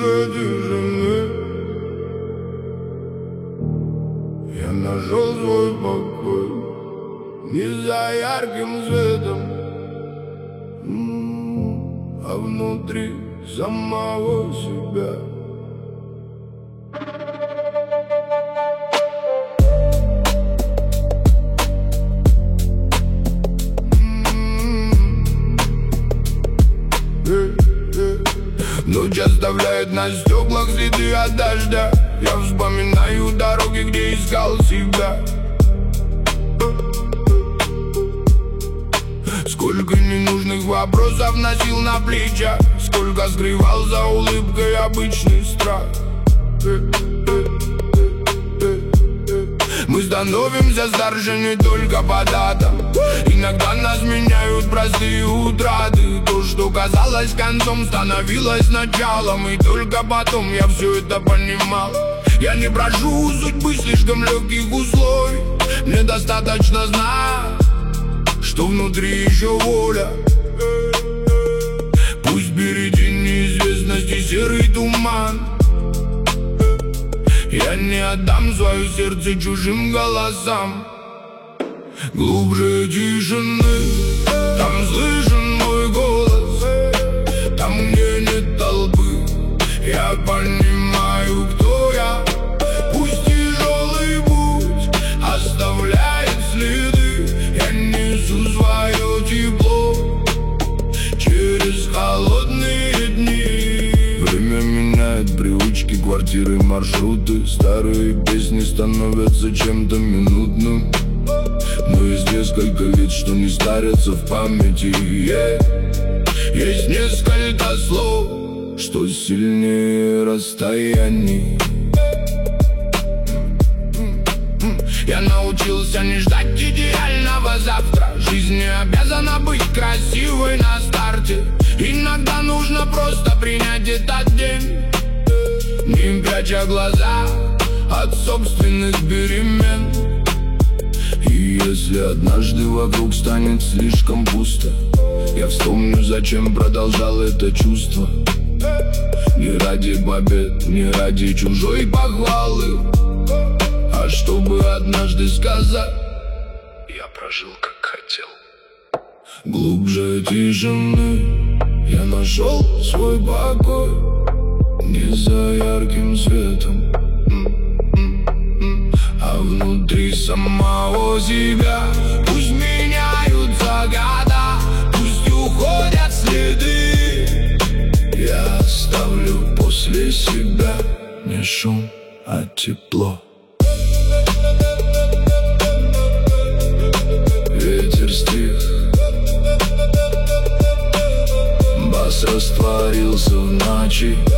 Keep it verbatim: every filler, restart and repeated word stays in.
глубже тишины я нашел свой покой не за ярким светом, а внутри самого себя. Ночь оставляет на стеклах следы от дождя. Я вспоминаю дороги, где искал себя. Сколько ненужных вопросов носил на плечах, сколько скрывал за улыбкой обычный страх. Мы становимся старше не только по датам. Иногда нас меняют простые утраты. То, что казалось концом, становилось началом. И только потом я все это понимал. Я не прошу судьбы слишком легких условий. Мне достаточно знать, что внутри еще воля. Пусть впереди неизвестности серый туман. Я не отдам свое сердце чужим голосам. Глубже тишины, там слышен мой голос. Там, где нет толпы, я понимаю, кто я. Пусть тяжелый путь оставляет следы. Я несу свое тепло через холодные дни. Время меняет привычки, квартиры, маршруты. Старые песни становятся чем-то минутным. Но есть несколько лиц, что не старятся в памяти. yeah. Есть несколько слов, что сильнее расстояний. Я научился не ждать идеального завтра. Жизнь не обязана быть красивой на старте. Иногда нужно просто принять этот день, не пряча глаза от собственных перемен. И если однажды вокруг станет слишком пусто, я вспомню, зачем продолжал это чувство. Не ради побед, не ради чужой похвалы, а чтобы однажды сказать: я прожил как хотел. Глубже тишины я нашел свой покой не за ярким светом, а внутри самого себя. Пусть меняются года, пусть уходят следы. Я оставлю после себя не шум, а тепло. Ветер стих, бас растворился в ночи.